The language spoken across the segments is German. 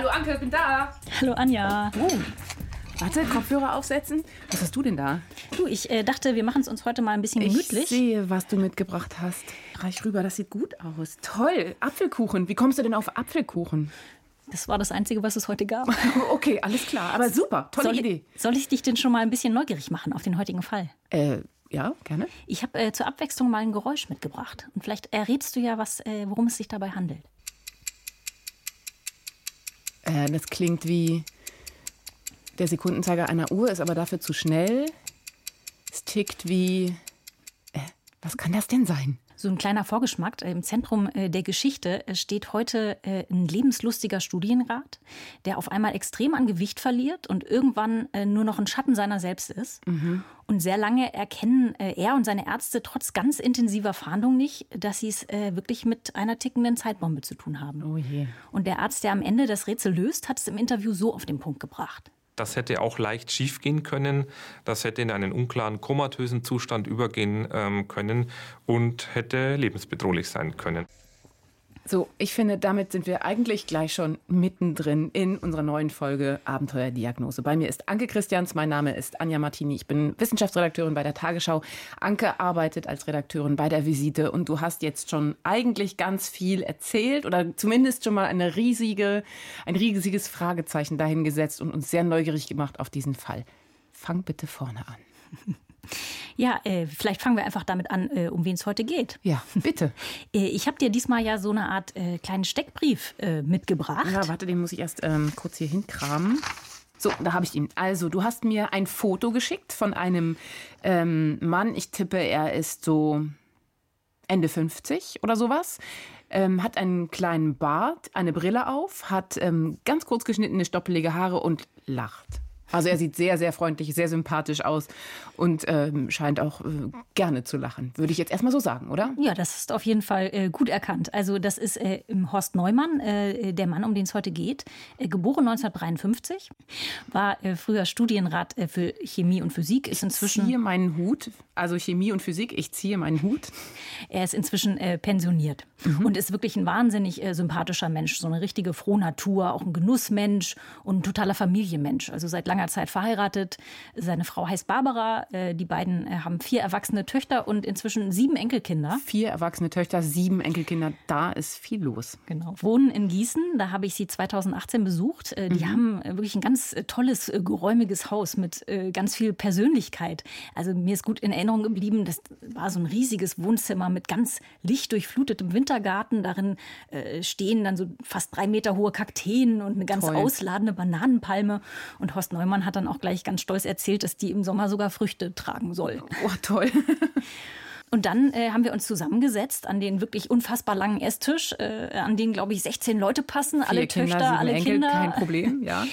Hallo Anke, bin da. Hallo Anja. Warte, Kopfhörer aufsetzen. Was hast du denn da? Du, ich dachte, wir machen es uns heute mal ein bisschen gemütlich. Ich sehe, was du mitgebracht hast. Reich rüber, das sieht gut aus. Toll, Apfelkuchen. Wie kommst du denn auf Apfelkuchen? Das war das Einzige, was es heute gab. Okay, alles klar. Aber super, tolle Idee. Soll ich dich denn schon mal ein bisschen neugierig machen auf den heutigen Fall? Ja, gerne. Ich habe zur Abwechslung mal ein Geräusch mitgebracht. Und vielleicht errätst du ja, worum es sich dabei handelt. Das klingt wie der Sekundenzeiger einer Uhr, ist aber dafür zu schnell. Es tickt wie... was kann das denn sein? So ein kleiner Vorgeschmack. Im Zentrum der Geschichte steht heute ein lebenslustiger Studienrat, der auf einmal extrem an Gewicht verliert und irgendwann nur noch ein Schatten seiner selbst ist. Mhm. Und sehr lange erkennen er und seine Ärzte trotz ganz intensiver Fahndung nicht, dass sie es wirklich mit einer tickenden Zeitbombe zu tun haben. Oh je. Und der Arzt, der am Ende das Rätsel löst, hat es im Interview so auf den Punkt gebracht. Das hätte auch leicht schiefgehen können. Das hätte in einen unklaren, komatösen Zustand übergehen können und hätte lebensbedrohlich sein können. So, ich finde, damit sind wir eigentlich gleich schon mittendrin in unserer neuen Folge Abenteuerdiagnose. Bei mir ist Anke Christians, mein Name ist Anja Martini. Ich bin Wissenschaftsredakteurin bei der Tagesschau. Anke arbeitet als Redakteurin bei der Visite und du hast jetzt schon eigentlich ganz viel erzählt oder zumindest schon mal ein riesiges Fragezeichen dahingesetzt und uns sehr neugierig gemacht auf diesen Fall. Fang bitte vorne an. Ja, vielleicht fangen wir einfach damit an, um wen es heute geht. Ja, bitte. Ich habe dir diesmal ja so eine Art kleinen Steckbrief mitgebracht. Ja, warte, den muss ich erst kurz hier hinkramen. So, da habe ich ihn. Also, du hast mir ein Foto geschickt von einem Mann. Ich tippe, er ist so Ende 50 oder sowas. Hat einen kleinen Bart, eine Brille auf, hat ganz kurz geschnittene, stoppelige Haare und lacht. Also er sieht sehr, sehr freundlich, sehr sympathisch aus und scheint auch gerne zu lachen. Würde ich jetzt erstmal so sagen, oder? Ja, das ist auf jeden Fall gut erkannt. Also das ist Horst Neumann, der Mann, um den es heute geht. Geboren 1953, war früher Studienrat für Chemie und Physik. Ist inzwischen, ich ziehe meinen Hut, also Chemie und Physik, ich ziehe meinen Hut. Er ist inzwischen pensioniert und ist wirklich ein wahnsinnig sympathischer Mensch. So eine richtige Frohnatur, auch ein Genussmensch und ein totaler Familienmensch. Also seit langer Zeit verheiratet. Seine Frau heißt Barbara. Die beiden haben 4 erwachsene Töchter und inzwischen 7 Enkelkinder. 4 erwachsene Töchter, 7 Enkelkinder. Da ist viel los. Genau. Wohnen in Gießen. Da habe ich sie 2018 besucht. Die haben wirklich ein ganz tolles, geräumiges Haus mit ganz viel Persönlichkeit. Also mir ist gut in Erinnerung geblieben, das war so ein riesiges Wohnzimmer mit ganz lichtdurchflutetem Wintergarten. Darin stehen dann so fast 3 Meter hohe Kakteen und eine ganz ausladende Bananenpalme. Und Horst Neumann hat dann auch gleich ganz stolz erzählt, dass die im Sommer sogar Früchte tragen soll. Oh, toll. Und dann haben wir uns zusammengesetzt an den wirklich unfassbar langen Esstisch, an den, glaube ich, 16 Leute passen, 4 alle Kinder, Töchter, 7 alle Enkel, Kinder. kein Problem, ja.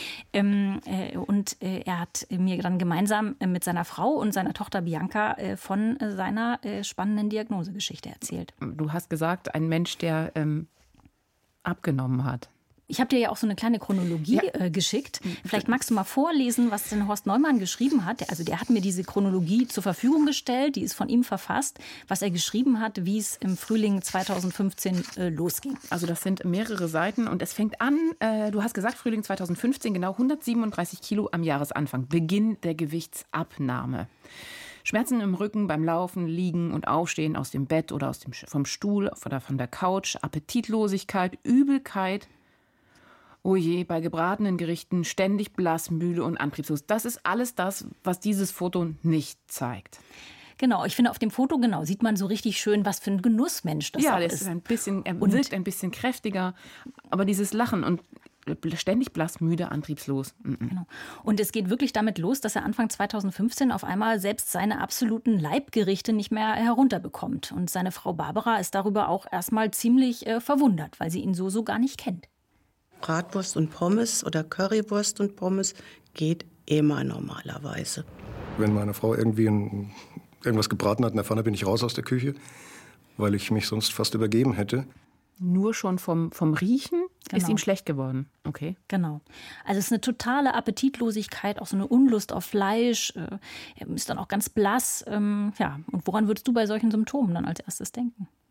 Und er hat mir dann gemeinsam mit seiner Frau und seiner Tochter Bianca von seiner spannenden Diagnosegeschichte erzählt. Du hast gesagt, ein Mensch, der abgenommen hat. Ich habe dir ja auch so eine kleine Chronologie geschickt. Vielleicht magst du mal vorlesen, was denn Horst Neumann geschrieben hat. Also der hat mir diese Chronologie zur Verfügung gestellt, die ist von ihm verfasst, was er geschrieben hat, wie es im Frühling 2015 losging. Also das sind mehrere Seiten und es fängt an, du hast gesagt, Frühling 2015, genau 137 Kilo am Jahresanfang, Beginn der Gewichtsabnahme. Schmerzen im Rücken beim Laufen, Liegen und Aufstehen aus dem Bett oder vom Stuhl oder von der Couch, Appetitlosigkeit, Übelkeit. Oh je, bei gebratenen Gerichten ständig blass, müde und antriebslos. Das ist alles das, was dieses Foto nicht zeigt. Genau, ich finde auf dem Foto sieht man so richtig schön, was für ein Genussmensch das auch ist. Ja, er wirkt ein bisschen kräftiger, aber dieses Lachen und ständig blass, müde, antriebslos. Genau. Und es geht wirklich damit los, dass er Anfang 2015 auf einmal selbst seine absoluten Leibgerichte nicht mehr herunterbekommt. Und seine Frau Barbara ist darüber auch erstmal ziemlich verwundert, weil sie ihn so gar nicht kennt. Bratwurst und Pommes oder Currywurst und Pommes geht immer normalerweise. Wenn meine Frau irgendwas gebraten hat in der Pfanne, bin ich raus aus der Küche, weil ich mich sonst fast übergeben hätte. Nur schon vom Riechen ist ihm schlecht geworden. Okay. Genau. Also es ist eine totale Appetitlosigkeit, auch so eine Unlust auf Fleisch. Er ist dann auch ganz blass. Und woran würdest du bei solchen Symptomen dann als erstes denken?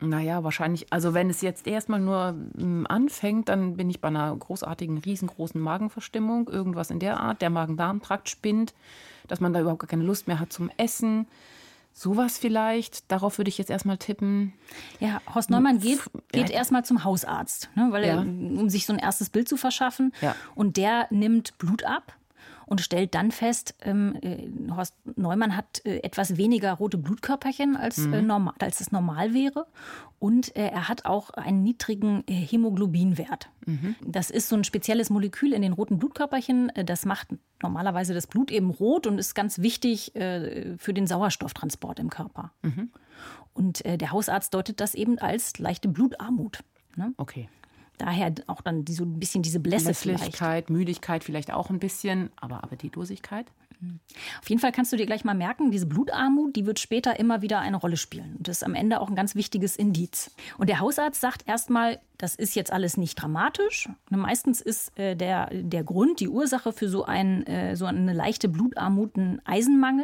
Naja, wahrscheinlich, also wenn es jetzt erstmal nur anfängt, dann bin ich bei einer großartigen, riesengroßen Magenverstimmung, irgendwas in der Art, der Magen-Darm-Trakt spinnt, dass man da überhaupt gar keine Lust mehr hat zum Essen. Sowas vielleicht, darauf würde ich jetzt erstmal tippen. Ja, Horst Neumann geht erstmal zum Hausarzt, ne, weil er, um sich so ein erstes Bild zu verschaffen. Ja. Und der nimmt Blut ab und stellt dann fest, Horst Neumann hat etwas weniger rote Blutkörperchen, als es normal wäre. Und er hat auch einen niedrigen Hämoglobinwert. Mhm. Das ist so ein spezielles Molekül in den roten Blutkörperchen. Das macht normalerweise das Blut eben rot und ist ganz wichtig für den Sauerstofftransport im Körper. Mhm. Und der Hausarzt deutet das eben als leichte Blutarmut. Ne? Okay. Daher auch dann so ein bisschen diese Blässe vielleicht. Müdigkeit vielleicht auch ein bisschen, aber Appetitlosigkeit. Auf jeden Fall kannst du dir gleich mal merken, diese Blutarmut, die wird später immer wieder eine Rolle spielen. Und das ist am Ende auch ein ganz wichtiges Indiz. Und der Hausarzt sagt erstmal, das ist jetzt alles nicht dramatisch. Meistens ist der Grund, die Ursache für so eine leichte Blutarmut ein Eisenmangel.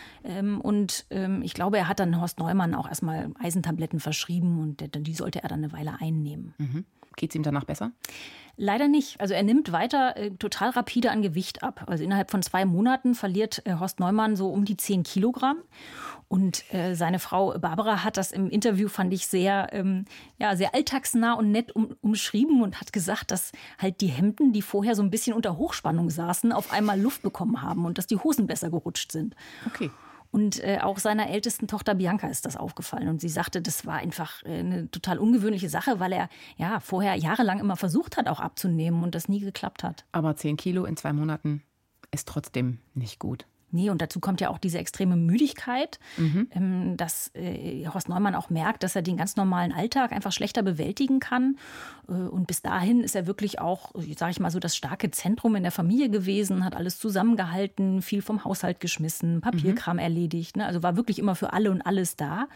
Ich glaube, er hat dann Horst Neumann auch erstmal Eisentabletten verschrieben und die sollte er dann eine Weile einnehmen. Mhm. Geht es ihm danach besser? Leider nicht. Also er nimmt weiter total rapide an Gewicht ab. Also innerhalb von 2 Monaten verliert Horst Neumann so um die 10 Kilogramm. Und seine Frau Barbara hat das im Interview, fand ich, sehr alltagsnah und nett umschrieben und hat gesagt, dass halt die Hemden, die vorher so ein bisschen unter Hochspannung saßen, auf einmal Luft bekommen haben und dass die Hosen besser gerutscht sind. Okay. Und auch seiner ältesten Tochter Bianca ist das aufgefallen. Und sie sagte, das war einfach eine total ungewöhnliche Sache, weil er vorher jahrelang immer versucht hat, auch abzunehmen und das nie geklappt hat. Aber 10 Kilo in 2 Monaten ist trotzdem nicht gut. Nee, und dazu kommt ja auch diese extreme Müdigkeit, dass Horst Neumann auch merkt, dass er den ganz normalen Alltag einfach schlechter bewältigen kann. Und bis dahin ist er wirklich auch, sage ich mal so, das starke Zentrum in der Familie gewesen, hat alles zusammengehalten, viel vom Haushalt geschmissen, Papierkram erledigt. Ne? Also war wirklich immer für alle und alles da.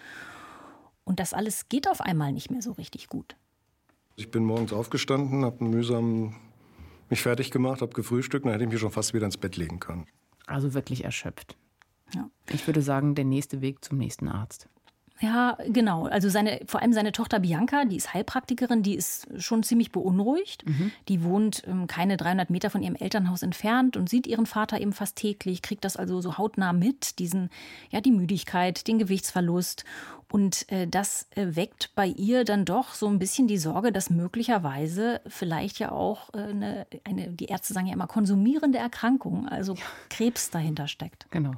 Und das alles geht auf einmal nicht mehr so richtig gut. Ich bin morgens aufgestanden, habe mühsam mich fertig gemacht, habe gefrühstückt, dann hätte ich mich schon fast wieder ins Bett legen können. Also wirklich erschöpft. Ja. Ich würde sagen, der nächste Weg zum nächsten Arzt. Ja, genau. Also vor allem seine Tochter Bianca, die ist Heilpraktikerin, die ist schon ziemlich beunruhigt. Mhm. Die wohnt keine 300 Meter von ihrem Elternhaus entfernt und sieht ihren Vater eben fast täglich, kriegt das also so hautnah mit, die Müdigkeit, den Gewichtsverlust. Und das weckt bei ihr dann doch so ein bisschen die Sorge, dass möglicherweise vielleicht ja auch die Ärzte sagen ja immer, konsumierende Erkrankung, also Krebs dahinter steckt. Genau.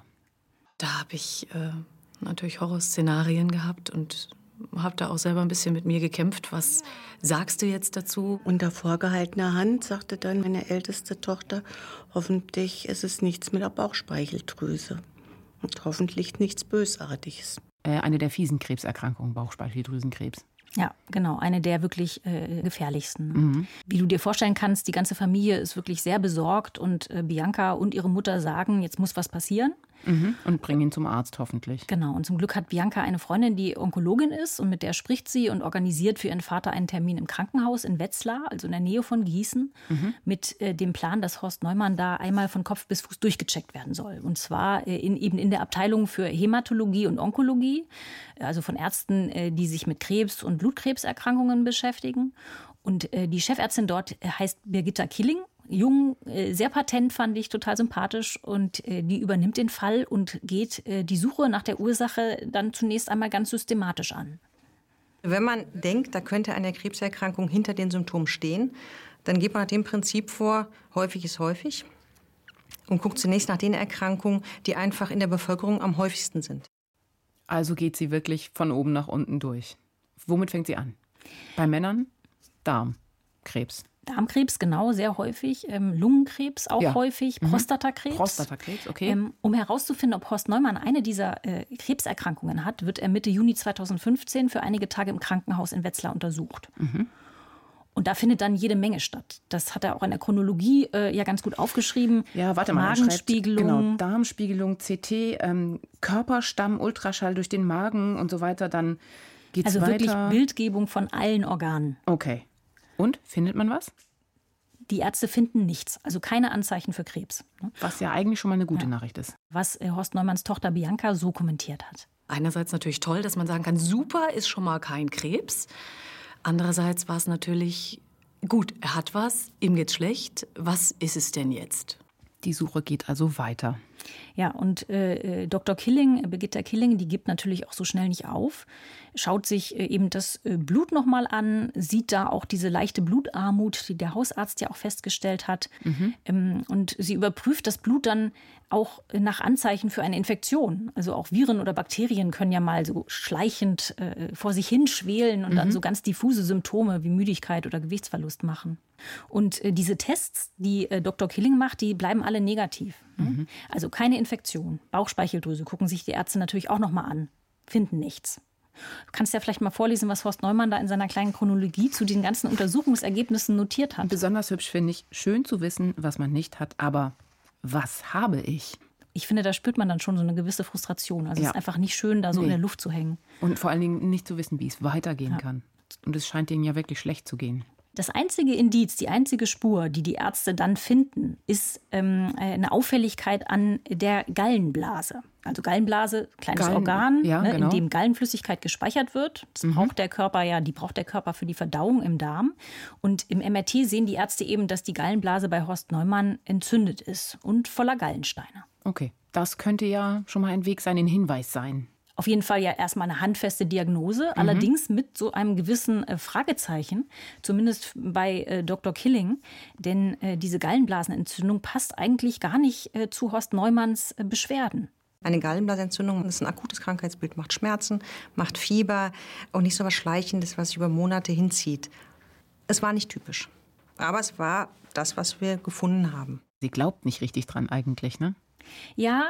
Da habe ich natürlich Horrorszenarien gehabt und habe da auch selber ein bisschen mit mir gekämpft. Was sagst du jetzt dazu? Unter vorgehaltener Hand sagte dann meine älteste Tochter, hoffentlich ist es nichts mit der Bauchspeicheldrüse und hoffentlich nichts Bösartiges. Eine der fiesen Krebserkrankungen, Bauchspeicheldrüsenkrebs. Ja, genau, eine der wirklich gefährlichsten. Mhm. Wie du dir vorstellen kannst, die ganze Familie ist wirklich sehr besorgt und Bianca und ihre Mutter sagen, jetzt muss was passieren. Mhm. Und bringen ihn zum Arzt hoffentlich. Genau, und zum Glück hat Bianca eine Freundin, die Onkologin ist und mit der spricht sie und organisiert für ihren Vater einen Termin im Krankenhaus in Wetzlar, also in der Nähe von Gießen, mit dem Plan, dass Horst Neumann da einmal von Kopf bis Fuß durchgecheckt werden soll. Und zwar in der Abteilung für Hämatologie und Onkologie, also von Ärzten, die sich mit Krebs- und Blutkrebserkrankungen beschäftigen. Und die Chefärztin dort heißt Birgitta Killing. Jung, sehr patent, fand ich, total sympathisch. Und die übernimmt den Fall und geht die Suche nach der Ursache dann zunächst einmal ganz systematisch an. Wenn man denkt, da könnte eine Krebserkrankung hinter den Symptomen stehen, dann geht man nach dem Prinzip vor, häufig ist häufig. Und guckt zunächst nach den Erkrankungen, die einfach in der Bevölkerung am häufigsten sind. Also geht sie wirklich von oben nach unten durch. Womit fängt sie an? Bei Männern Darmkrebs. Darmkrebs, genau, sehr häufig. Lungenkrebs auch häufig. Prostatakrebs. Prostatakrebs, okay. Um herauszufinden, ob Horst Neumann eine dieser Krebserkrankungen hat, wird er Mitte Juni 2015 für einige Tage im Krankenhaus in Wetzlar untersucht. Mhm. Und da findet dann jede Menge statt. Das hat er auch in der Chronologie ganz gut aufgeschrieben. Ja, warte mal. Magenspiegelung. Genau, Darmspiegelung, CT, Körperstamm, Ultraschall durch den Magen und so weiter. Dann geht's weiter. Also wirklich Bildgebung von allen Organen. Okay. Und, findet man was? Die Ärzte finden nichts, also keine Anzeichen für Krebs. Was ja eigentlich schon mal eine gute Nachricht ist. Was Horst Neumanns Tochter Bianca so kommentiert hat. Einerseits natürlich toll, dass man sagen kann, super, ist schon mal kein Krebs. Andererseits war es natürlich, gut, er hat was, ihm geht's schlecht, was ist es denn jetzt? Die Suche geht also weiter. Ja, und Dr. Killing, Birgitta Killing, die gibt natürlich auch so schnell nicht auf, schaut sich eben das Blut nochmal an, sieht da auch diese leichte Blutarmut, die der Hausarzt ja auch festgestellt hat. Und sie überprüft das Blut dann auch nach Anzeichen für eine Infektion. Also auch Viren oder Bakterien können ja mal so schleichend vor sich hin schwelen und dann so ganz diffuse Symptome wie Müdigkeit oder Gewichtsverlust machen. Und diese Tests, die Dr. Killing macht, die bleiben alle negativ. Also keine Infektion. Bauchspeicheldrüse gucken sich die Ärzte natürlich auch nochmal an. Finden nichts. Du kannst ja vielleicht mal vorlesen, was Horst Neumann da in seiner kleinen Chronologie zu diesen ganzen Untersuchungsergebnissen notiert hat. Besonders hübsch finde ich, schön zu wissen, was man nicht hat, aber was habe ich? Ich finde, da spürt man dann schon so eine gewisse Frustration. Also es ist einfach nicht schön, da so in der Luft zu hängen. Und vor allen Dingen nicht zu wissen, wie es weitergehen kann. Und es scheint ihnen ja wirklich schlecht zu gehen. Das einzige Indiz, die einzige Spur, die die Ärzte dann finden, ist eine Auffälligkeit an der Gallenblase. Also Gallenblase, kleines Organ, ja, in dem Gallenflüssigkeit gespeichert wird. Das braucht der Körper die braucht der Körper für die Verdauung im Darm. Und im MRT sehen die Ärzte eben, dass die Gallenblase bei Horst Neumann entzündet ist und voller Gallensteine. Okay, das könnte ja schon mal ein Weg sein, ein Hinweis sein. Auf jeden Fall ja erstmal eine handfeste Diagnose, allerdings mit so einem gewissen Fragezeichen, zumindest bei Dr. Killing. Denn diese Gallenblasenentzündung passt eigentlich gar nicht zu Horst Neumanns Beschwerden. Eine Gallenblasenentzündung ist ein akutes Krankheitsbild, macht Schmerzen, macht Fieber und nicht so was Schleichendes, was sich über Monate hinzieht. Es war nicht typisch, aber es war das, was wir gefunden haben. Sie glaubt nicht richtig dran eigentlich, ne? Ja,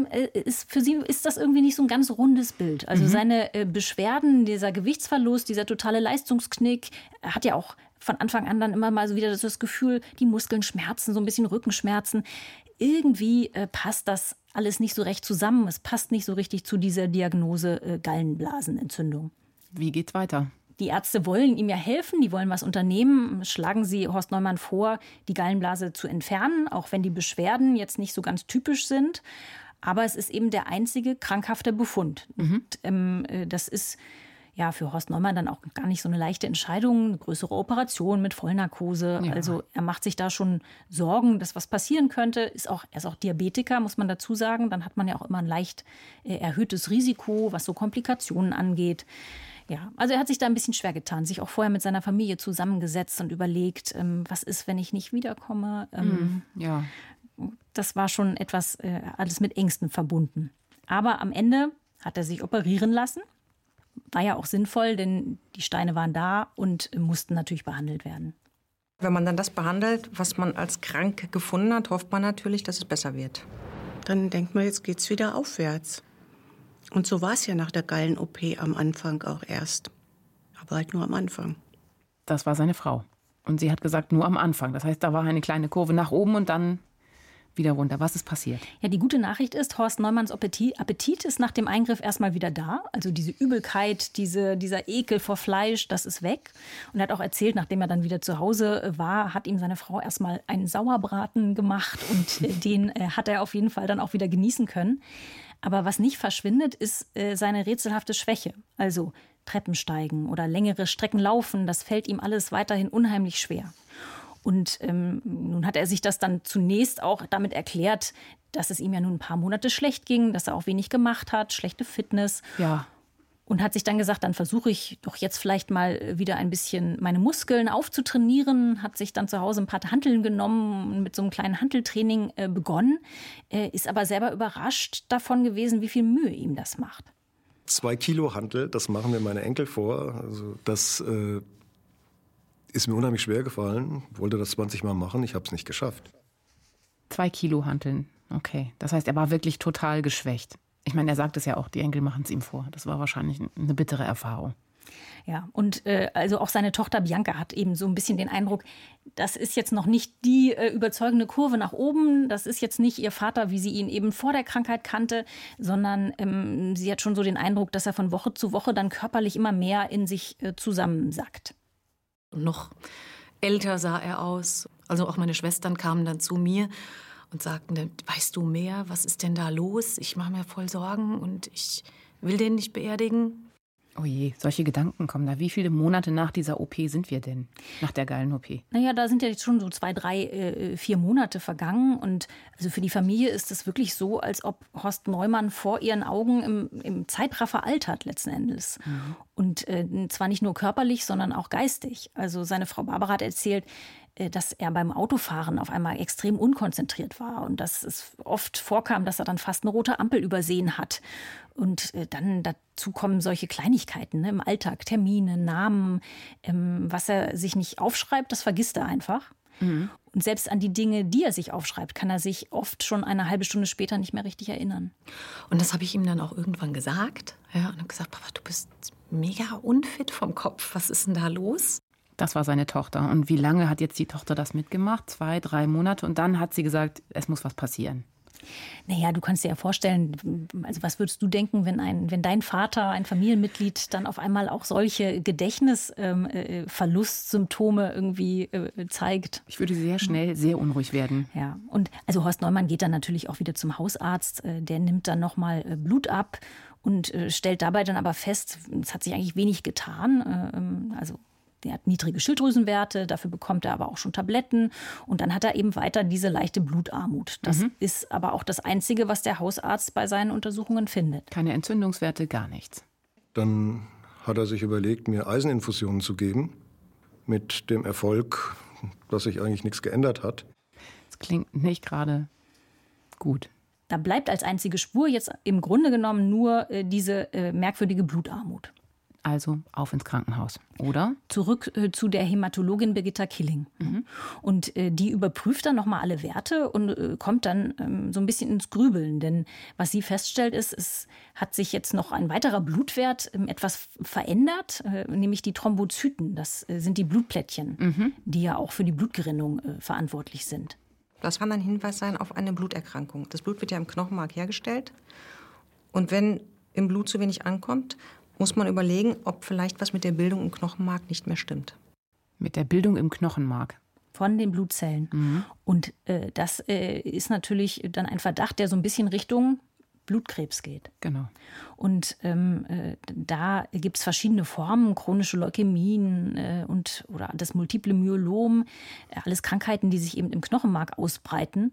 für sie ist das irgendwie nicht so ein ganz rundes Bild. Also seine Beschwerden, dieser Gewichtsverlust, dieser totale Leistungsknick, hat ja auch von Anfang an dann immer mal so wieder das Gefühl, die Muskeln schmerzen, so ein bisschen Rückenschmerzen. Irgendwie passt das alles nicht so recht zusammen. Es passt nicht so richtig zu dieser Diagnose Gallenblasenentzündung. Wie geht's weiter? Die Ärzte wollen ihm ja helfen, die wollen was unternehmen. Schlagen sie Horst Neumann vor, die Gallenblase zu entfernen, auch wenn die Beschwerden jetzt nicht so ganz typisch sind. Aber es ist eben der einzige krankhafte Befund. Und, das ist ja für Horst Neumann dann auch gar nicht so eine leichte Entscheidung, eine größere Operation mit Vollnarkose. Ja. Also er macht sich da schon Sorgen, dass was passieren könnte. Er ist auch Diabetiker, muss man dazu sagen. Dann hat man ja auch immer ein leicht erhöhtes Risiko, was so Komplikationen angeht. Ja, also er hat sich da ein bisschen schwer getan, sich auch vorher mit seiner Familie zusammengesetzt und überlegt, was ist, wenn ich nicht wiederkomme. Ja. Das war schon etwas, alles mit Ängsten verbunden. Aber am Ende hat er sich operieren lassen. War ja auch sinnvoll, denn die Steine waren da und mussten natürlich behandelt werden. Wenn man dann das behandelt, was man als krank gefunden hat, hofft man natürlich, dass es besser wird. Dann denkt man, jetzt geht's wieder aufwärts. Und so war es ja nach der Gallen-OP am Anfang auch erst. Aber halt nur am Anfang. Das war seine Frau. Und sie hat gesagt, nur am Anfang. Das heißt, da war eine kleine Kurve nach oben und dann wieder runter. Was ist passiert? Ja, die gute Nachricht ist, Horst Neumanns Appetit ist nach dem Eingriff erstmal wieder da. Also diese Übelkeit, dieser Ekel vor Fleisch, das ist weg. Und er hat auch erzählt, nachdem er dann wieder zu Hause war, hat ihm seine Frau erstmal einen Sauerbraten gemacht. Und den hat er auf jeden Fall dann auch wieder genießen können. Aber was nicht verschwindet, ist seine rätselhafte Schwäche. Also Treppensteigen oder längere Strecken laufen, das fällt ihm alles weiterhin unheimlich schwer. Und nun hat er sich das dann zunächst auch damit erklärt, dass es ihm ja nun ein paar Monate schlecht ging, dass er auch wenig gemacht hat, schlechte Fitness. Ja. Und hat sich dann gesagt, dann versuche ich doch jetzt vielleicht mal wieder ein bisschen meine Muskeln aufzutrainieren. Hat sich dann zu Hause ein paar Hanteln genommen und mit so einem kleinen Hanteltraining begonnen. Ist aber selber überrascht davon gewesen, wie viel Mühe ihm das macht. 2 Kilo Hantel, das machen mir meine Enkel vor. Also das ist mir unheimlich schwer gefallen. Wollte das 20 Mal machen, ich habe es nicht geschafft. 2 Kilo Hanteln, okay. Das heißt, er war wirklich total geschwächt. Ich meine, er sagt es ja auch, die Enkel machen es ihm vor. Das war wahrscheinlich eine bittere Erfahrung. Ja, und also auch seine Tochter Bianca hat eben so ein bisschen den Eindruck, das ist jetzt noch nicht die überzeugende Kurve nach oben. Das ist jetzt nicht ihr Vater, wie sie ihn eben vor der Krankheit kannte, sondern sie hat schon so den Eindruck, dass er von Woche zu Woche dann körperlich immer mehr in sich zusammensackt. Und noch älter sah er aus. Also auch meine Schwestern kamen dann zu mir und sagten, weißt du mehr, was ist denn da los? Ich mache mir voll Sorgen und ich will den nicht beerdigen. Oh je, solche Gedanken kommen da. Wie viele Monate nach dieser OP sind wir denn? Nach der geilen OP? Naja, da sind ja jetzt schon so 2, 3, 4 Monate vergangen. Und also für die Familie ist es wirklich so, als ob Horst Neumann vor ihren Augen im Zeitraffer altert letzten Endes. Mhm. Und zwar nicht nur körperlich, sondern auch geistig. Also seine Frau Barbara hat erzählt, dass er beim Autofahren auf einmal extrem unkonzentriert war und dass es oft vorkam, dass er dann fast eine rote Ampel übersehen hat. Und dann dazu kommen solche Kleinigkeiten, ne, im Alltag, Termine, Namen, was er sich nicht aufschreibt, das vergisst er einfach. Mhm. Und selbst an die Dinge, die er sich aufschreibt, kann er sich oft schon eine halbe Stunde später nicht mehr richtig erinnern. Und das habe ich ihm dann auch irgendwann gesagt. Ja, und habe gesagt, Papa, du bist mega unfit vom Kopf. Was ist denn da los? Das war seine Tochter. Und wie lange hat jetzt die Tochter das mitgemacht? 2, 3 Monate. Und dann hat sie gesagt, es muss was passieren. Naja, du kannst dir ja vorstellen, also was würdest du denken, wenn dein Vater, ein Familienmitglied, dann auf einmal auch solche Gedächtnisverlustsymptome irgendwie zeigt? Ich würde sehr schnell sehr unruhig werden. Ja, und also Horst Neumann geht dann natürlich auch wieder zum Hausarzt. Der nimmt dann nochmal Blut ab und stellt dabei dann aber fest, es hat sich eigentlich wenig getan. Also der hat niedrige Schilddrüsenwerte, dafür bekommt er aber auch schon Tabletten. Und dann hat er eben weiter diese leichte Blutarmut. Das ist aber auch das Einzige, was der Hausarzt bei seinen Untersuchungen findet. Keine Entzündungswerte, gar nichts. Dann hat er sich überlegt, mir Eiseninfusionen zu geben. Mit dem Erfolg, dass sich eigentlich nichts geändert hat. Das klingt nicht gerade gut. Da bleibt als einzige Spur jetzt im Grunde genommen nur diese merkwürdige Blutarmut. Also auf ins Krankenhaus, oder? Zurück zu der Hämatologin Birgitta Killing. Mhm. Und die überprüft dann nochmal alle Werte und kommt dann so ein bisschen ins Grübeln. Denn was sie feststellt ist, es hat sich jetzt noch ein weiterer Blutwert etwas verändert, nämlich die Thrombozyten. Das sind die Blutplättchen, die ja auch für die Blutgerinnung verantwortlich sind. Das kann ein Hinweis sein auf eine Bluterkrankung. Das Blut wird ja im Knochenmark hergestellt. Und wenn im Blut zu wenig ankommt, muss man überlegen, ob vielleicht was mit der Bildung im Knochenmark nicht mehr stimmt. Mit der Bildung im Knochenmark? Von den Blutzellen. Mhm. Und das ist natürlich dann ein Verdacht, der so ein bisschen Richtung Blutkrebs geht. Genau. Und da gibt es verschiedene Formen, chronische Leukämien oder das multiple Myelom, alles Krankheiten, die sich eben im Knochenmark ausbreiten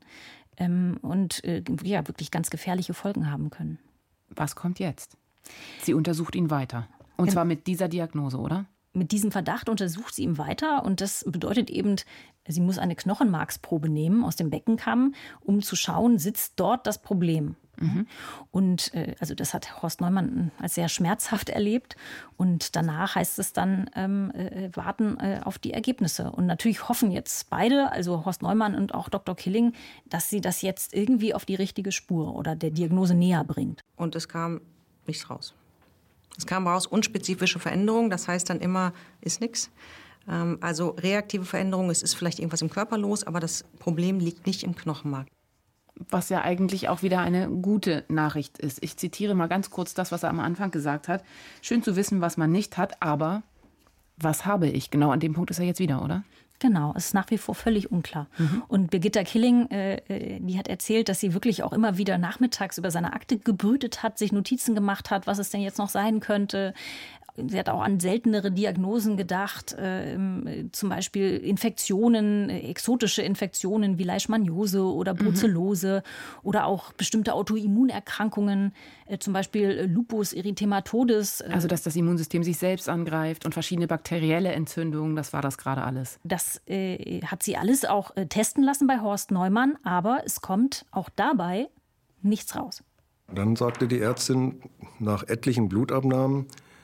und wirklich ganz gefährliche Folgen haben können. Was kommt jetzt? Sie untersucht ihn weiter. Und zwar mit dieser Diagnose, oder? Mit diesem Verdacht untersucht sie ihn weiter. Und das bedeutet eben, sie muss eine Knochenmarksprobe nehmen aus dem Beckenkamm, um zu schauen, sitzt dort das Problem. Mhm. Und also das hat Horst Neumann als sehr schmerzhaft erlebt. Und danach heißt es dann, warten auf die Ergebnisse. Und natürlich hoffen jetzt beide, also Horst Neumann und auch Dr. Killing, dass sie das jetzt irgendwie auf die richtige Spur oder der Diagnose näher bringt. Und es kam nichts raus. Es kam raus unspezifische Veränderungen, das heißt dann immer, ist nichts. Also reaktive Veränderungen, es ist vielleicht irgendwas im Körper los, aber das Problem liegt nicht im Knochenmark. Was ja eigentlich auch wieder eine gute Nachricht ist. Ich zitiere mal ganz kurz das, was er am Anfang gesagt hat. Schön zu wissen, was man nicht hat, aber was habe ich? Genau an dem Punkt ist er jetzt wieder, oder? Genau, es ist nach wie vor völlig unklar. Mhm. Und Birgitta Killing, die hat erzählt, dass sie wirklich auch immer wieder nachmittags über seine Akte gebrütet hat, sich Notizen gemacht hat, was es denn jetzt noch sein könnte. Sie hat auch an seltenere Diagnosen gedacht, zum Beispiel Infektionen, exotische Infektionen wie Leishmaniose oder Brucellose oder auch bestimmte Autoimmunerkrankungen, zum Beispiel Lupus erythematodes. Also dass das Immunsystem sich selbst angreift und verschiedene bakterielle Entzündungen, das war das gerade alles. Das hat sie alles auch testen lassen bei Horst Neumann, aber es kommt auch dabei nichts raus. Dann sagte die Ärztin nach etlichen Blutabnahmen,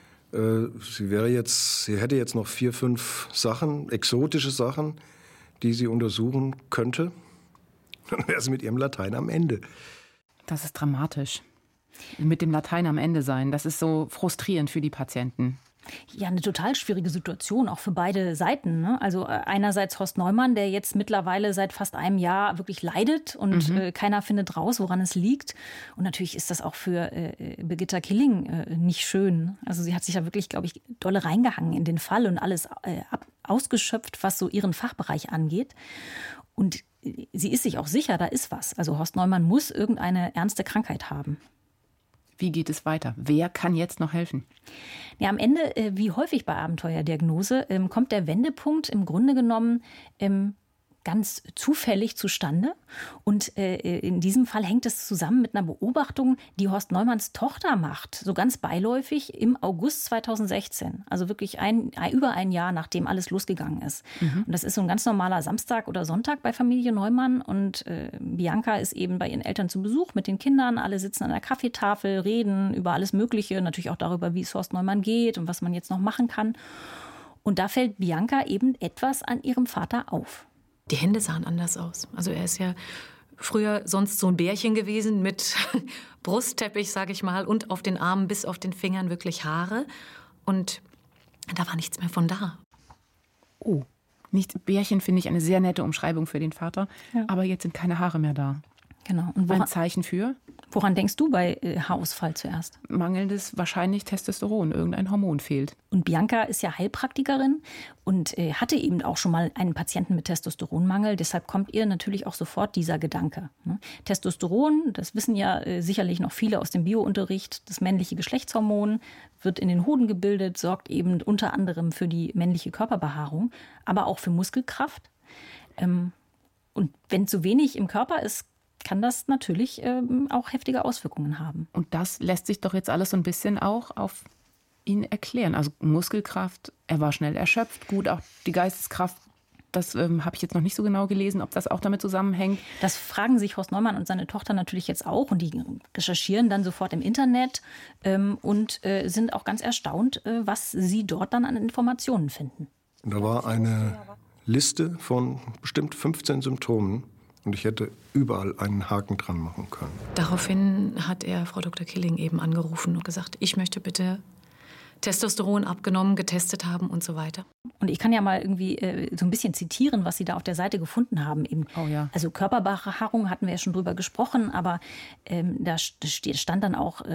sie hätte jetzt noch 4, 5 Sachen, exotische Sachen, die sie untersuchen könnte. Dann wäre sie mit ihrem Latein am Ende. Das ist dramatisch. Mit dem Latein am Ende sein, das ist so frustrierend für die Patienten. Ja, eine total schwierige Situation, auch für beide Seiten. Ne? Also einerseits Horst Neumann, der jetzt mittlerweile seit fast einem Jahr wirklich leidet und keiner findet raus, woran es liegt. Und natürlich ist das auch für Birgitta Killing nicht schön. Also sie hat sich ja wirklich, glaube ich, dolle reingehangen in den Fall und alles ausgeschöpft, was so ihren Fachbereich angeht. Und sie ist sich auch sicher, da ist was. Also Horst Neumann muss irgendeine ernste Krankheit haben. Wie geht es weiter? Wer kann jetzt noch helfen? Ja, am Ende, wie häufig bei Abenteuerdiagnose, kommt der Wendepunkt im Grunde genommen ganz zufällig zustande. Und in diesem Fall hängt es zusammen mit einer Beobachtung, die Horst Neumanns Tochter macht, so ganz beiläufig im August 2016. Also wirklich über ein Jahr, nachdem alles losgegangen ist. Und das ist so ein ganz normaler Samstag oder Sonntag bei Familie Neumann. Und Bianca ist eben bei ihren Eltern zu Besuch mit den Kindern. Alle sitzen an der Kaffeetafel, reden über alles Mögliche, natürlich auch darüber, wie es Horst Neumann geht und was man jetzt noch machen kann. Und da fällt Bianca eben etwas an ihrem Vater auf. Die Hände sahen anders aus. Also er ist ja früher sonst so ein Bärchen gewesen mit Brustteppich, sage ich mal, und auf den Armen bis auf den Fingern wirklich Haare. Und da war nichts mehr von da. Oh, nicht Bärchen finde ich eine sehr nette Umschreibung für den Vater. Ja. Aber jetzt sind keine Haare mehr da. Genau. Und ein Zeichen für? Woran denkst du bei Haarausfall zuerst? Mangelndes wahrscheinlich Testosteron. Irgendein Hormon fehlt. Und Bianca ist ja Heilpraktikerin und hatte eben auch schon mal einen Patienten mit Testosteronmangel. Deshalb kommt ihr natürlich auch sofort dieser Gedanke. Testosteron, das wissen ja sicherlich noch viele aus dem Biounterricht, das männliche Geschlechtshormon, wird in den Hoden gebildet, sorgt eben unter anderem für die männliche Körperbehaarung, aber auch für Muskelkraft. Und wenn zu wenig im Körper ist, kann das natürlich auch heftige Auswirkungen haben. Und das lässt sich doch jetzt alles so ein bisschen auch auf ihn erklären. Also Muskelkraft, er war schnell erschöpft, gut, auch die Geisteskraft, das habe ich jetzt noch nicht so genau gelesen, ob das auch damit zusammenhängt. Das fragen sich Horst Neumann und seine Tochter natürlich jetzt auch und die recherchieren dann sofort im Internet und sind auch ganz erstaunt, was sie dort dann an Informationen finden. Da war eine Liste von bestimmt 15 Symptomen. Und ich hätte überall einen Haken dran machen können. Daraufhin hat er Frau Dr. Killing eben angerufen und gesagt, ich möchte bitte Testosteron abgenommen, getestet haben und so weiter. Und ich kann ja mal irgendwie so ein bisschen zitieren, was Sie da auf der Seite gefunden haben. Eben. Oh ja. Also Körperbehaarung hatten wir ja schon drüber gesprochen, aber da standen dann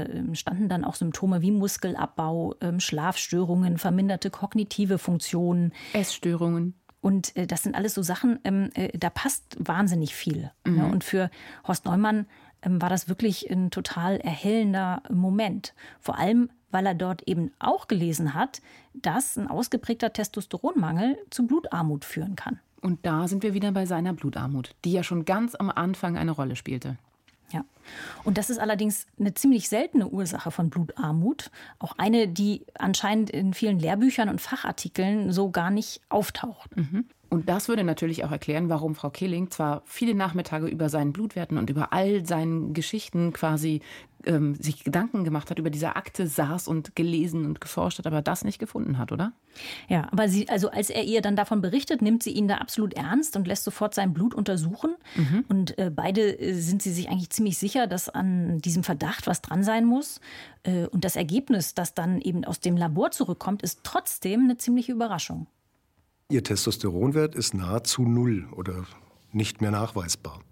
auch Symptome wie Muskelabbau, Schlafstörungen, verminderte kognitive Funktionen. Essstörungen. Und das sind alles so Sachen, da passt wahnsinnig viel. Ne? Und für Horst Neumann war das wirklich ein total erhellender Moment. Vor allem, weil er dort eben auch gelesen hat, dass ein ausgeprägter Testosteronmangel zu Blutarmut führen kann. Und da sind wir wieder bei seiner Blutarmut, die ja schon ganz am Anfang eine Rolle spielte. Ja, und das ist allerdings eine ziemlich seltene Ursache von Blutarmut. Auch eine, die anscheinend in vielen Lehrbüchern und Fachartikeln so gar nicht auftaucht. Und das würde natürlich auch erklären, warum Frau Killing zwar viele Nachmittage über seinen Blutwerten und über all seinen Geschichten quasi sich Gedanken gemacht hat, über diese Akte saß und gelesen und geforscht hat, aber das nicht gefunden hat, oder? Ja, aber als er ihr dann davon berichtet, nimmt sie ihn da absolut ernst und lässt sofort sein Blut untersuchen. Und beide sind sie sich eigentlich ziemlich sicher, dass an diesem Verdacht was dran sein muss. Und das Ergebnis, das dann eben aus dem Labor zurückkommt, ist trotzdem eine ziemliche Überraschung. Ihr Testosteronwert ist nahezu 0 oder nicht mehr nachweisbar.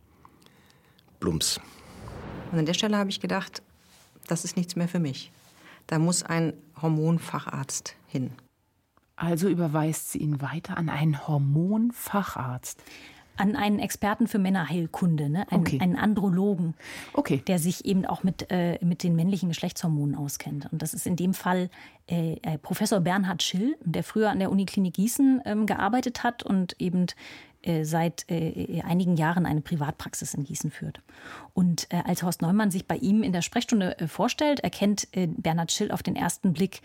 Plumps. Und an der Stelle habe ich gedacht, das ist nichts mehr für mich. Da muss ein Hormonfacharzt hin. Also überweist sie ihn weiter an einen Hormonfacharzt. An einen Experten für Männerheilkunde, ne? Einen Andrologen, der sich eben auch mit den männlichen Geschlechtshormonen auskennt. Und das ist in dem Fall Professor Bernhard Schill, der früher an der Uniklinik Gießen gearbeitet hat und eben seit einigen Jahren eine Privatpraxis in Gießen führt. Und als Horst Neumann sich bei ihm in der Sprechstunde vorstellt, erkennt Bernhard Schill auf den ersten Blick,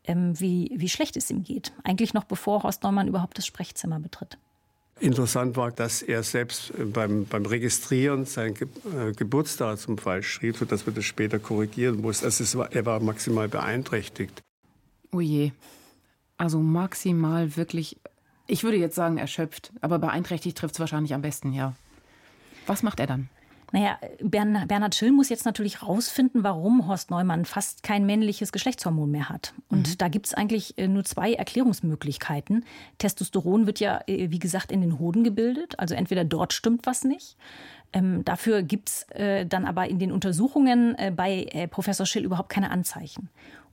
wie schlecht es ihm geht. Eigentlich noch bevor Horst Neumann überhaupt das Sprechzimmer betritt. Interessant war, dass er selbst beim Registrieren sein Geburtsdatum falsch schrieb, sodass wir das später korrigieren mussten. Also er war maximal beeinträchtigt. Oh je. Also maximal wirklich, ich würde jetzt sagen erschöpft, aber beeinträchtigt trifft es wahrscheinlich am besten, ja. Was macht er dann? Naja, Bernhard Schill muss jetzt natürlich rausfinden, warum Horst Neumann fast kein männliches Geschlechtshormon mehr hat. Und da gibt es eigentlich nur 2 Erklärungsmöglichkeiten. Testosteron wird ja, wie gesagt, in den Hoden gebildet. Also entweder dort stimmt was nicht. Dafür gibt es dann aber in den Untersuchungen bei Professor Schill überhaupt keine Anzeichen.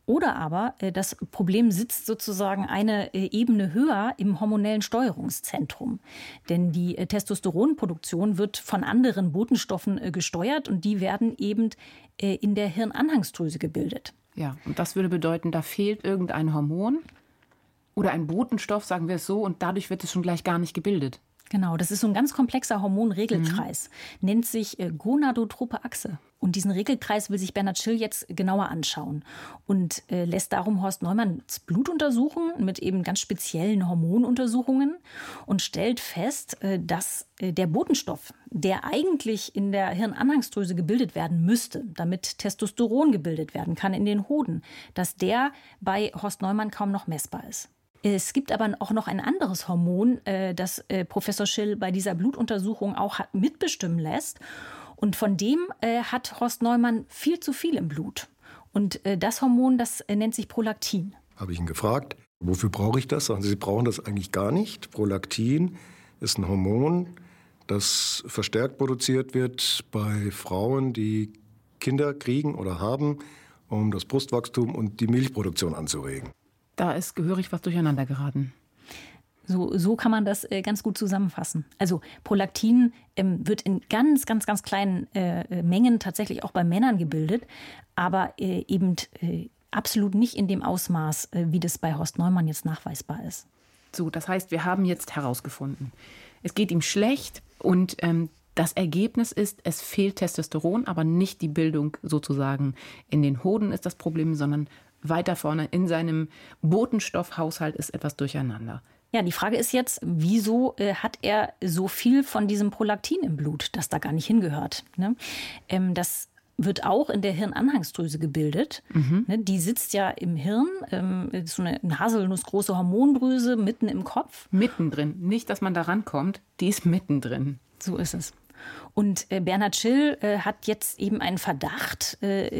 Oder aber das Problem sitzt sozusagen eine Ebene höher im hormonellen Steuerungszentrum. Denn die Testosteronproduktion wird von anderen Botenstoffen gesteuert und die werden eben in der Hirnanhangsdrüse gebildet. Ja, und das würde bedeuten, da fehlt irgendein Hormon oder ein Botenstoff, sagen wir es so, und dadurch wird es schon gleich gar nicht gebildet. Genau, das ist so ein ganz komplexer Hormonregelkreis, nennt sich gonadotrope Achse. Und diesen Regelkreis will sich Bernhard Schill jetzt genauer anschauen und lässt darum Horst Neumanns Blut untersuchen mit eben ganz speziellen Hormonuntersuchungen und stellt fest, dass der Botenstoff, der eigentlich in der Hirnanhangsdrüse gebildet werden müsste, damit Testosteron gebildet werden kann in den Hoden, dass der bei Horst Neumann kaum noch messbar ist. Es gibt aber auch noch ein anderes Hormon, das Professor Schill bei dieser Blutuntersuchung auch mitbestimmen lässt. Und von dem hat Horst Neumann viel zu viel im Blut. Und das Hormon, das nennt sich Prolaktin. Habe ich ihn gefragt, wofür brauche ich das? Sagen Sie, Sie brauchen das eigentlich gar nicht. Prolaktin ist ein Hormon, das verstärkt produziert wird bei Frauen, die Kinder kriegen oder haben, um das Brustwachstum und die Milchproduktion anzuregen. Da ist gehörig was durcheinander geraten. So kann man das ganz gut zusammenfassen. Also Prolaktin wird in ganz, ganz, ganz kleinen Mengen tatsächlich auch bei Männern gebildet, aber eben absolut nicht in dem Ausmaß, wie das bei Horst Neumann jetzt nachweisbar ist. So, das heißt, wir haben jetzt herausgefunden, es geht ihm schlecht und das Ergebnis ist, es fehlt Testosteron, aber nicht die Bildung sozusagen in den Hoden ist das Problem, sondern weiter vorne in seinem Botenstoffhaushalt ist etwas durcheinander. Ja, die Frage ist jetzt, wieso hat er so viel von diesem Prolaktin im Blut, das da gar nicht hingehört? Ne? Das wird auch in der Hirnanhangsdrüse gebildet. Ne, die sitzt ja im Hirn, so eine haselnussgroße Hormondrüse mitten im Kopf. Mittendrin, nicht, dass man da rankommt, die ist mittendrin. So ist es. Und Bernhard Schill hat jetzt eben einen Verdacht,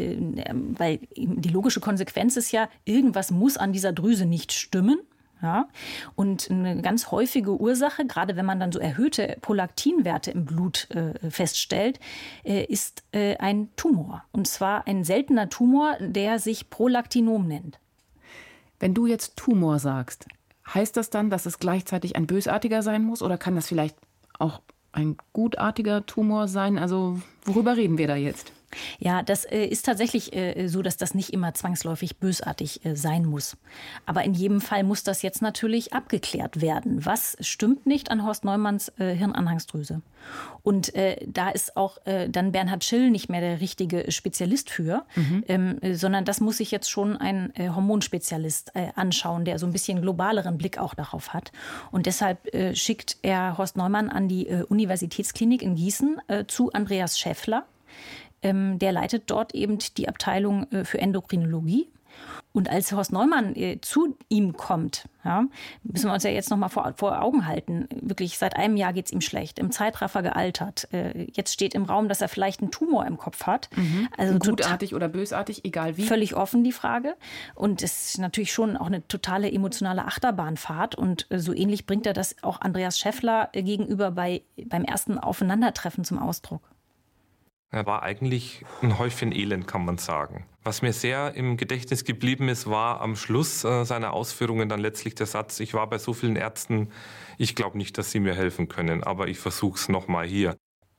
weil die logische Konsequenz ist ja, irgendwas muss an dieser Drüse nicht stimmen. Ja? Und eine ganz häufige Ursache, gerade wenn man dann so erhöhte Prolaktinwerte im Blut feststellt, ist ein Tumor. Und zwar ein seltener Tumor, der sich Prolaktinom nennt. Wenn du jetzt Tumor sagst, heißt das dann, dass es gleichzeitig ein bösartiger sein muss? Oder kann das vielleicht auch ein gutartiger Tumor sein? Also worüber reden wir da jetzt? Ja, das ist tatsächlich so, dass das nicht immer zwangsläufig bösartig sein muss. Aber in jedem Fall muss das jetzt natürlich abgeklärt werden. Was stimmt nicht an Horst Neumanns Hirnanhangsdrüse? Und da ist auch dann Bernhard Schill nicht mehr der richtige Spezialist für, sondern das muss sich jetzt schon ein Hormonspezialist anschauen, der so ein bisschen globaleren Blick auch darauf hat. Und deshalb schickt er Horst Neumann an die Universitätsklinik in Gießen zu Andreas Schäffler. Der leitet dort eben die Abteilung für Endokrinologie. Und als Horst Neumann zu ihm kommt, ja, müssen wir uns ja jetzt noch mal vor Augen halten, wirklich seit einem Jahr geht es ihm schlecht, im Zeitraffer gealtert. Jetzt steht im Raum, dass er vielleicht einen Tumor im Kopf hat. Also gutartig oder bösartig, egal wie. Völlig offen die Frage. Und es ist natürlich schon auch eine totale emotionale Achterbahnfahrt. Und so ähnlich bringt er das auch Andreas Schäffler gegenüber beim ersten Aufeinandertreffen zum Ausdruck. Er war eigentlich ein Häufchen Elend, kann man sagen. Was mir sehr im Gedächtnis geblieben ist, war am Schluss seiner Ausführungen dann letztlich der Satz, ich war bei so vielen Ärzten, ich glaube nicht, dass sie mir helfen können, aber ich versuche es nochmal hier.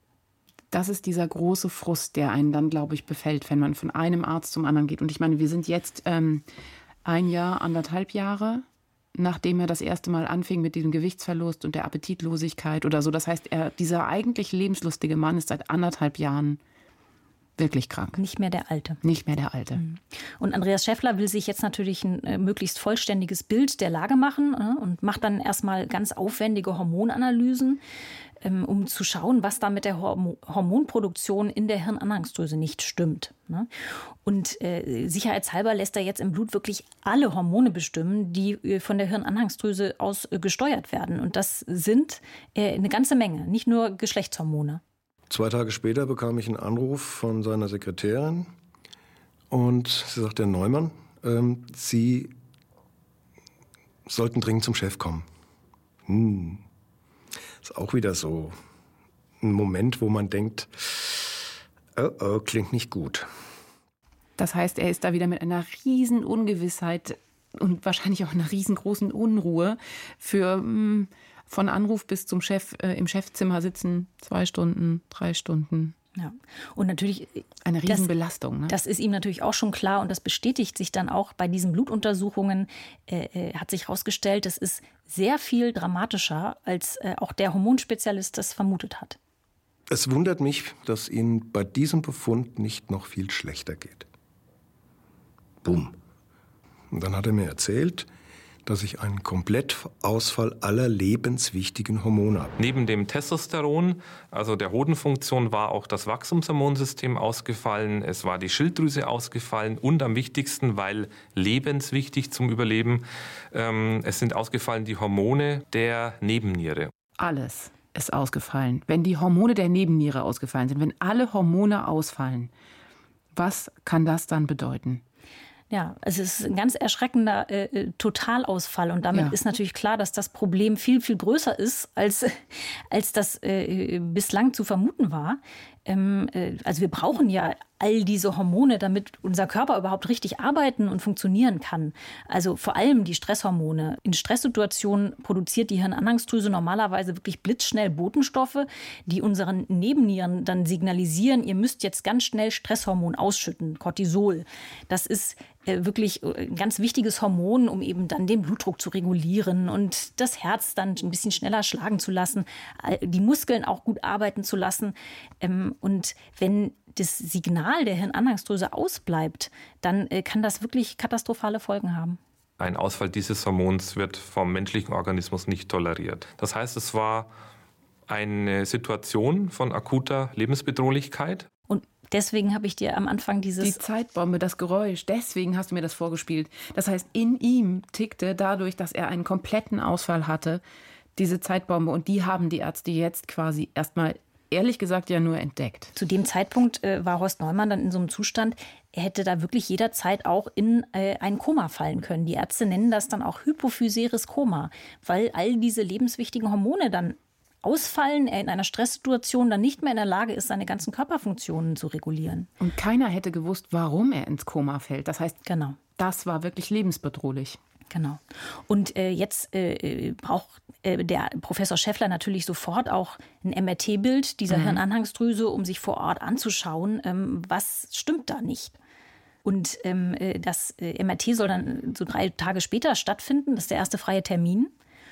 Das ist dieser große Frust, der einen dann, glaube ich, befällt, wenn man von einem Arzt zum anderen geht. Und ich meine, wir sind jetzt 1 Jahr, 1,5 Jahre, nachdem er das erste Mal anfing mit diesem Gewichtsverlust und der Appetitlosigkeit oder so. Das heißt, dieser eigentlich lebenslustige Mann ist seit 1,5 Jahren wirklich krank. Nicht mehr der Alte. Nicht mehr der Alte. Und Andreas Schäffler will sich jetzt natürlich ein möglichst vollständiges Bild der Lage machen und macht dann erstmal ganz aufwendige Hormonanalysen, um zu schauen, was da mit der Hormonproduktion in der Hirnanhangsdrüse nicht stimmt. Und sicherheitshalber lässt er jetzt im Blut wirklich alle Hormone bestimmen, die von der Hirnanhangsdrüse aus gesteuert werden. Und das sind eine ganze Menge, nicht nur Geschlechtshormone. 2 Tage später bekam ich einen Anruf von seiner Sekretärin und sie sagte, Herr Neumann, Sie sollten dringend zum Chef kommen. Ist auch wieder so ein Moment, wo man denkt, oh, klingt nicht gut. Das heißt, er ist da wieder mit einer riesen Ungewissheit und wahrscheinlich auch einer riesengroßen Unruhe für von Anruf bis zum Chef im Chefzimmer sitzen 2 Stunden, 3 Stunden. Ja. Und natürlich eine Riesenbelastung. Ne? Das ist ihm natürlich auch schon klar und das bestätigt sich dann auch bei diesen Blutuntersuchungen. Hat sich herausgestellt, das ist sehr viel dramatischer, als auch der Hormonspezialist das vermutet hat. Es wundert mich, dass Ihnen bei diesem Befund nicht noch viel schlechter geht. Bumm. Und dann hat er mir erzählt, dass ich einen Komplettausfall aller lebenswichtigen Hormone habe. Neben dem Testosteron, also der Hodenfunktion, war auch das Wachstumshormonsystem ausgefallen, es war die Schilddrüse ausgefallen und am wichtigsten, weil lebenswichtig zum Überleben, es sind ausgefallen die Hormone der Nebenniere. Alles ist ausgefallen. Wenn die Hormone der Nebenniere ausgefallen sind, wenn alle Hormone ausfallen, was kann das dann bedeuten? Ja, es ist ein ganz erschreckender Totalausfall. Und damit ist natürlich klar, dass das Problem viel, viel größer ist, als das bislang zu vermuten war. Also wir brauchen ja all diese Hormone, damit unser Körper überhaupt richtig arbeiten und funktionieren kann. Also vor allem die Stresshormone. In Stresssituationen produziert die Hirnanhangsdrüse normalerweise wirklich blitzschnell Botenstoffe, die unseren Nebennieren dann signalisieren, ihr müsst jetzt ganz schnell Stresshormon ausschütten, Cortisol. Das ist wirklich ein ganz wichtiges Hormon, um eben dann den Blutdruck zu regulieren und das Herz dann ein bisschen schneller schlagen zu lassen, die Muskeln auch gut arbeiten zu lassen. Und wenn das Signal der Hirnanhangsdrüse ausbleibt, dann kann das wirklich katastrophale Folgen haben. Ein Ausfall dieses Hormons wird vom menschlichen Organismus nicht toleriert. Das heißt, es war eine Situation von akuter Lebensbedrohlichkeit. Und deswegen habe ich dir am Anfang Die Zeitbombe, das Geräusch, deswegen hast du mir das vorgespielt. Das heißt, in ihm tickte dadurch, dass er einen kompletten Ausfall hatte, diese Zeitbombe. Und die haben die Ärzte jetzt quasi erstmal, ehrlich gesagt, ja nur entdeckt. Zu dem Zeitpunkt war Horst Neumann dann in so einem Zustand, er hätte da wirklich jederzeit auch in ein Koma fallen können. Die Ärzte nennen das dann auch hypophysäres Koma, weil all diese lebenswichtigen Hormone dann ausfallen, er in einer Stresssituation dann nicht mehr in der Lage ist, seine ganzen Körperfunktionen zu regulieren. Und keiner hätte gewusst, warum er ins Koma fällt. Das heißt, genau, das war wirklich lebensbedrohlich. Genau. Und jetzt braucht der Professor Schäffler natürlich sofort auch ein MRT-Bild dieser Hirnanhangsdrüse, um sich vor Ort anzuschauen, was stimmt da nicht. Und das MRT soll dann so 3 Tage später stattfinden. Das ist der erste freie Termin.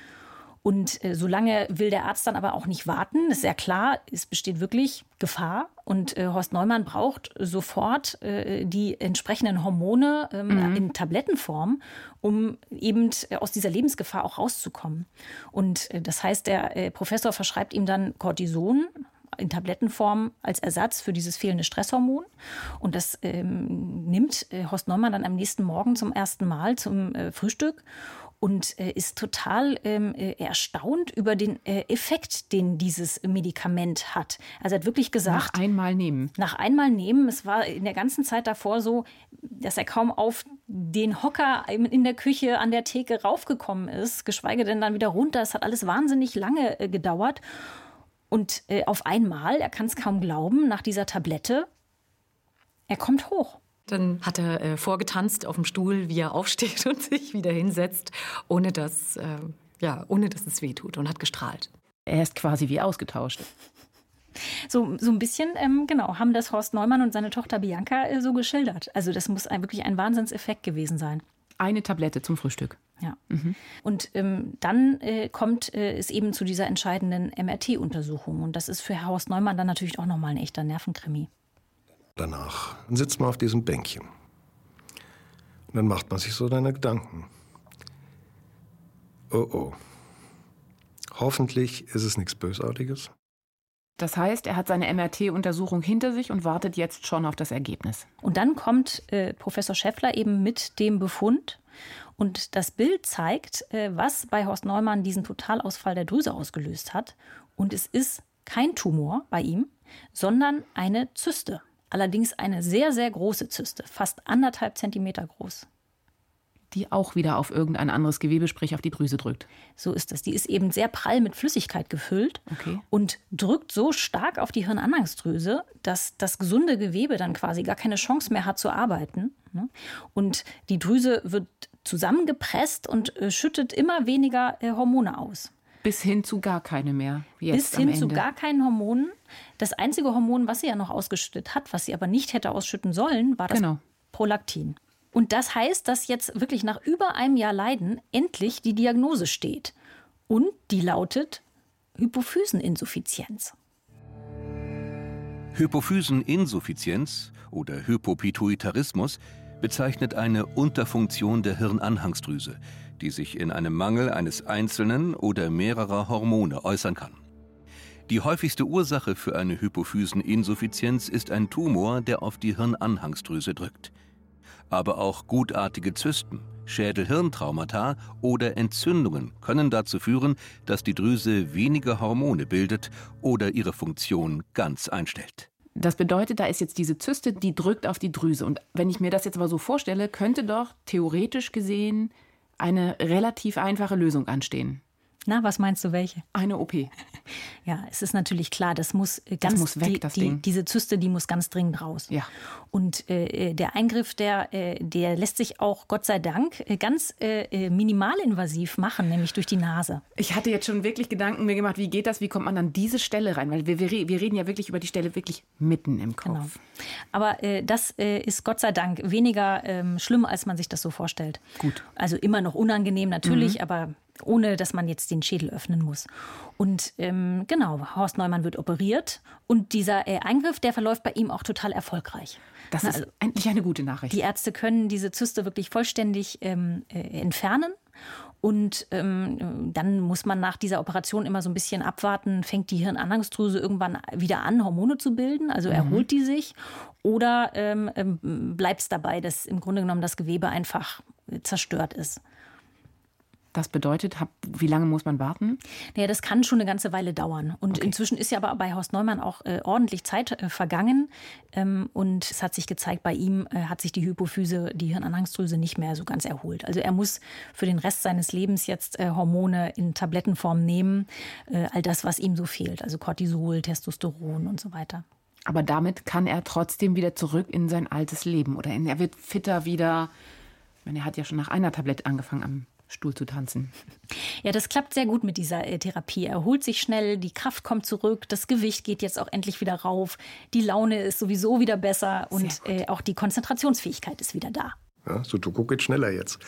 Und solange will der Arzt dann aber auch nicht warten. Das ist ja klar, es besteht wirklich Gefahr. Und Horst Neumann braucht sofort die entsprechenden Hormone in Tablettenform, um eben aus dieser Lebensgefahr auch rauszukommen. Und das heißt, der Professor verschreibt ihm dann Cortison in Tablettenform als Ersatz für dieses fehlende Stresshormon. Und das nimmt Horst Neumann dann am nächsten Morgen zum ersten Mal zum Frühstück. Und ist total erstaunt über den Effekt, den dieses Medikament hat. Also er hat wirklich gesagt... Nach einmal nehmen. Nach einmal nehmen. Es war in der ganzen Zeit davor so, dass er kaum auf den Hocker in der Küche an der Theke raufgekommen ist, geschweige denn dann wieder runter. Es hat alles wahnsinnig lange gedauert. Und auf einmal, er kann es kaum glauben, nach dieser Tablette, er kommt hoch. Dann hat er vorgetanzt auf dem Stuhl, wie er aufsteht und sich wieder hinsetzt, ohne dass es wehtut, und hat gestrahlt. Er ist quasi wie ausgetauscht. So ein bisschen, genau, haben das Horst Neumann und seine Tochter Bianca so geschildert. Also das muss wirklich ein Wahnsinnseffekt gewesen sein. Eine Tablette zum Frühstück. Ja. Und dann kommt es eben zu dieser entscheidenden MRT-Untersuchung. Und das ist für Horst Neumann dann natürlich auch nochmal ein echter Nervenkrimi. Danach sitzt man auf diesem Bänkchen. Und dann macht man sich so seine Gedanken. Oh. Hoffentlich ist es nichts Bösartiges. Das heißt, er hat seine MRT-Untersuchung hinter sich und wartet jetzt schon auf das Ergebnis. Und dann kommt Professor Schäffler eben mit dem Befund. Und das Bild zeigt, was bei Horst Neumann diesen Totalausfall der Drüse ausgelöst hat. Und es ist kein Tumor bei ihm, sondern eine Zyste. Allerdings eine sehr, sehr große Zyste, fast 1,5 Zentimeter groß. die auch wieder auf irgendein anderes Gewebe, sprich auf die Drüse drückt. So ist es. Die ist eben sehr prall mit Flüssigkeit gefüllt und drückt so stark auf die Hirnanhangsdrüse, dass das gesunde Gewebe dann quasi gar keine Chance mehr hat zu arbeiten. Und die Drüse wird zusammengepresst und schüttet immer weniger Hormone aus. Bis hin zu gar keine mehr. Jetzt Bis hin zu gar keinen Hormonen. Das einzige Hormon, was sie ja noch ausgeschüttet hat, was sie aber nicht hätte ausschütten sollen, war das Prolaktin. Und das heißt, dass jetzt wirklich nach über einem Jahr Leiden endlich die Diagnose steht. Und die lautet Hypophyseninsuffizienz. Hypophyseninsuffizienz oder Hypopituitarismus bezeichnet eine Unterfunktion der Hirnanhangsdrüse, die sich in einem Mangel eines einzelnen oder mehrerer Hormone äußern kann. Die häufigste Ursache für eine Hypophyseninsuffizienz ist ein Tumor, der auf die Hirnanhangsdrüse drückt. Aber auch gutartige Zysten, Schädel-Hirntraumata oder Entzündungen können dazu führen, dass die Drüse weniger Hormone bildet oder ihre Funktion ganz einstellt. Das bedeutet, da ist jetzt diese Zyste, die drückt auf die Drüse. Und wenn ich mir das jetzt aber so vorstelle, könnte doch theoretisch gesehen eine relativ einfache Lösung anstehen. Na, was meinst du, welche? Eine OP. Ja, es ist natürlich klar, das muss weg, das Ding. Diese Zyste, die muss ganz dringend raus. Ja. Und der Eingriff, der lässt sich auch, Gott sei Dank, ganz minimalinvasiv machen, nämlich durch die Nase. Ich hatte jetzt schon wirklich Gedanken mir gemacht, wie geht das, wie kommt man an diese Stelle rein? Weil wir reden ja wirklich über die Stelle wirklich mitten im Kopf. Genau. Aber das ist Gott sei Dank weniger schlimm, als man sich das so vorstellt. Gut. Also immer noch unangenehm natürlich, aber ohne dass man jetzt den Schädel öffnen muss. Und Horst Neumann wird operiert und dieser Eingriff, der verläuft bei ihm auch total erfolgreich. Das ist endlich eine gute Nachricht. Die Ärzte können diese Zyste wirklich vollständig entfernen. Und dann muss man nach dieser Operation immer so ein bisschen abwarten, fängt die Hirnanhangsdrüse irgendwann wieder an, Hormone zu bilden, also erholt die sich, oder bleibt es dabei, dass im Grunde genommen das Gewebe einfach zerstört ist. Das bedeutet, wie lange muss man warten? Naja, das kann schon eine ganze Weile dauern. Und inzwischen ist ja aber bei Horst Neumann auch ordentlich Zeit vergangen. Und es hat sich gezeigt, bei ihm hat sich die Hypophyse, die Hirnanhangsdrüse, nicht mehr so ganz erholt. Also er muss für den Rest seines Lebens jetzt Hormone in Tablettenform nehmen. All das, was ihm so fehlt. Also Cortisol, Testosteron und so weiter. Aber damit kann er trotzdem wieder zurück in sein altes Leben. Oder er wird fitter wieder. Ich meine, er hat ja schon nach einer Tablette angefangen am Stuhl zu tanzen. Ja, das klappt sehr gut mit dieser Therapie. Er erholt sich schnell, die Kraft kommt zurück, das Gewicht geht jetzt auch endlich wieder rauf, die Laune ist sowieso wieder besser und auch die Konzentrationsfähigkeit ist wieder da. Ja, Sudoku geht schneller jetzt.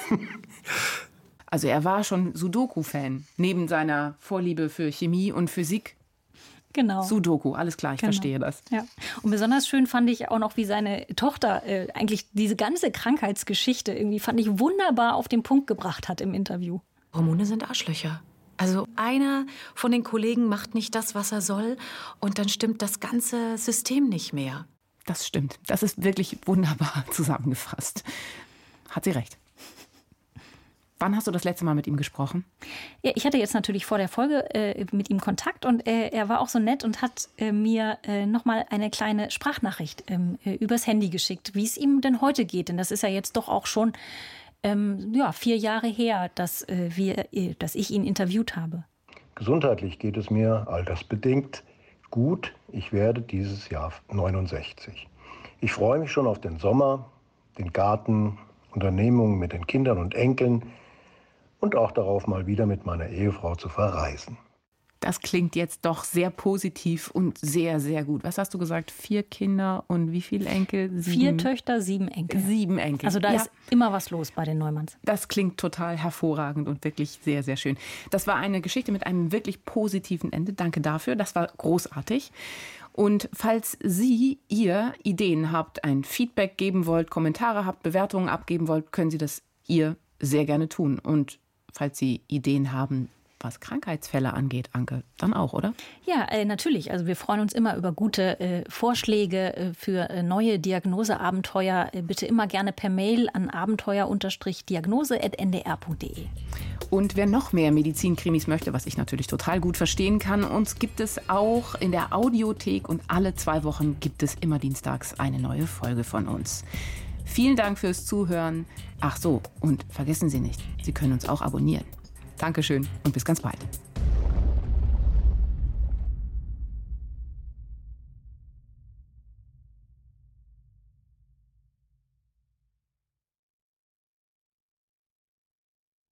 Also er war schon Sudoku-Fan, neben seiner Vorliebe für Chemie und Physik. Genau. Sudoku, alles klar, ich verstehe das. Ja. Und besonders schön fand ich auch noch, wie seine Tochter eigentlich diese ganze Krankheitsgeschichte irgendwie, fand ich, wunderbar auf den Punkt gebracht hat im Interview. Hormone sind Arschlöcher. Also einer von den Kollegen macht nicht das, was er soll, und dann stimmt das ganze System nicht mehr. Das stimmt. Das ist wirklich wunderbar zusammengefasst. Hat sie recht. Wann hast du das letzte Mal mit ihm gesprochen? Ja, ich hatte jetzt natürlich vor der Folge mit ihm Kontakt und er war auch so nett und hat mir nochmal eine kleine Sprachnachricht übers Handy geschickt, wie es ihm denn heute geht. Denn das ist ja jetzt doch auch schon 4 Jahre her, dass ich ihn interviewt habe. Gesundheitlich geht es mir altersbedingt gut. Ich werde dieses Jahr 69. Ich freue mich schon auf den Sommer, den Garten, Unternehmungen mit den Kindern und Enkeln und auch darauf, mal wieder mit meiner Ehefrau zu verreisen. Das klingt jetzt doch sehr positiv und sehr, sehr gut. Was hast du gesagt? 4 Kinder und wie viele Enkel? 4 Töchter, 7 Enkel. 7 Enkel. Also da ist immer was los bei den Neumanns. Das klingt total hervorragend und wirklich sehr, sehr schön. Das war eine Geschichte mit einem wirklich positiven Ende. Danke dafür. Das war großartig. Und falls ihr Ideen habt, ein Feedback geben wollt, Kommentare habt, Bewertungen abgeben wollt, können Sie das ihr sehr gerne tun. Und falls Sie Ideen haben, was Krankheitsfälle angeht, Anke, dann auch, oder? Ja, natürlich. Also wir freuen uns immer über gute Vorschläge für neue Diagnoseabenteuer. Bitte immer gerne per Mail an abenteuer-diagnose@ndr.de. Und wer noch mehr Medizinkrimis möchte, was ich natürlich total gut verstehen kann, uns gibt es auch in der Audiothek und alle 2 Wochen gibt es immer dienstags eine neue Folge von uns. Vielen Dank fürs Zuhören. Ach so, und vergessen Sie nicht, Sie können uns auch abonnieren. Dankeschön und bis ganz bald.